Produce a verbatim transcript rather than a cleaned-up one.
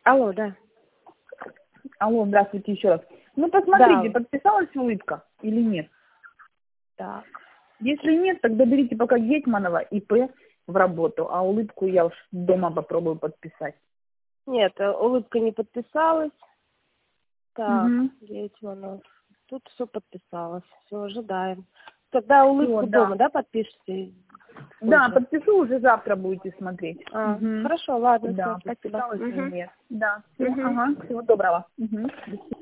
Алло, да. Алло, здравствуйте еще раз. Ну, посмотрите, Да. подписалась улыбка или нет? Так. Если нет, тогда берите пока Гетманова ИП в работу, а улыбку я уж дома попробую подписать. Нет, э, улыбка не подписалась. Так, Угу. Гетманов. Тут все подписалось. Все, ожидаем. Тогда улыбку Все, да. дома, да, подпишете? Да, Позже. подпишу, уже завтра будете смотреть. А, Угу. хорошо, ладно, все, Да, спасибо. подписалась или Угу. нет. Да, все, Угу. ага, всего доброго. Угу.